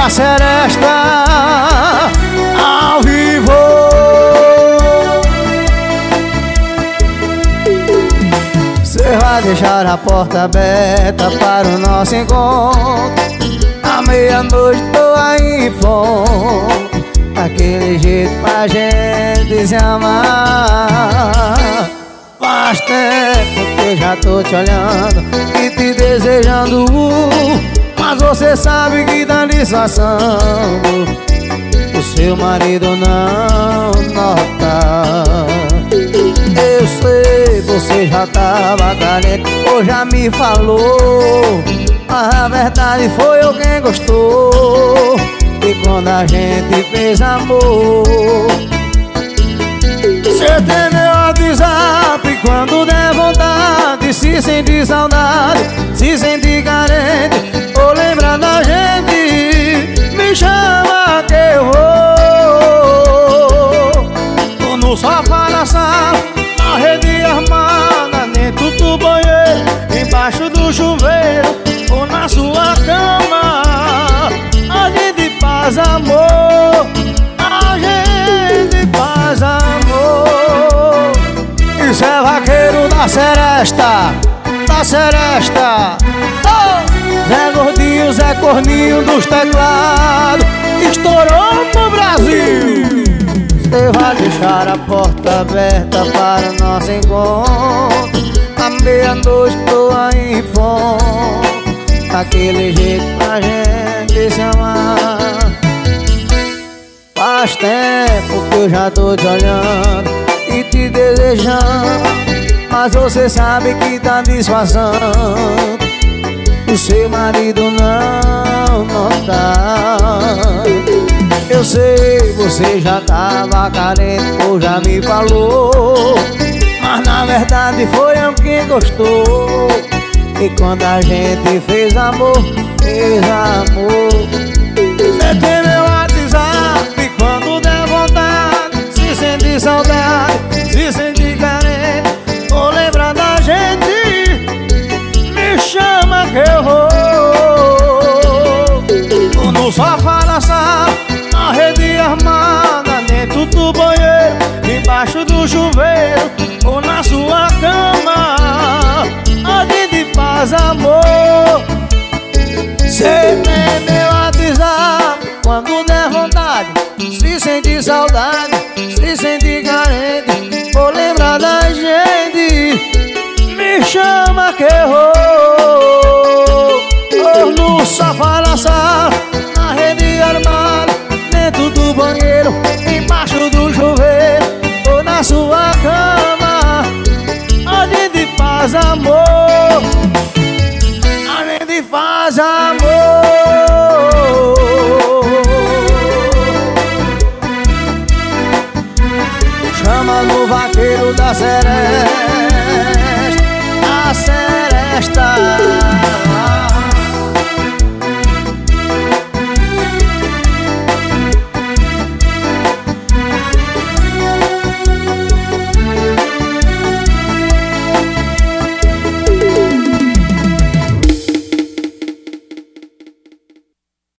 da Seresta ao vivo. Cê vai deixar a porta aberta para o nosso encontro. À meia-noite tô aí em ponto, aquele jeito pra gente se amar. Faz tempo que eu já tô te olhando e te desejando, mas você sabe que tá disfarçando. O seu marido não nota. Eu sei, você já tava carente ou já me falou, mas a verdade foi eu quem gostou. E quando a gente fez amor, cê tem meu WhatsApp quando der vontade, se sentir saudade, se sentir carente ou lembrar da gente, me chama que eu vou. Tô no sofá da sala, na rede armada, dentro do banheiro, embaixo do chuveiro ou na sua cama. A gente faz amor, a gente faz amor. Isso é vaqueiro da Seresta, da Seresta. Oh! Zé Gordinho, Zé Corninho dos teclados, estourou no Brasil. Você vai deixar a porta aberta para o nosso encontro. À meia-noite tô aí em ponto, aquele jeito pra gente se amar. Faz tempo que eu já tô te olhando e te desejando, mas você sabe que tá disfarçando. O seu marido não nota. Eu sei, você já tava carente ou já me falou, mas na verdade foi eu quem gostou. E quando a gente fez amor, fez amor. Cê tem meu WhatsApp quando der vontade, se sentir saudade, se sentir carente ou lembrar da gente, me chama que eu vou. Tô no sofá da sala, na rede armada, dentro do banheiro, embaixo do chuveiro ou na sua cama. A gente faz amor. Cê tem meu WhatsApp quando der vontade, se sentir saudade, se sentir carente ou lembrar da gente, me chama que eu vou. Ou no sofá da sala, na rede armada, dentro do banheiro, embaixo do chuveiro ou na sua cama. A gente faz amor, a gente faz amor. Chama no vaqueiro da Seresta, da Seresta.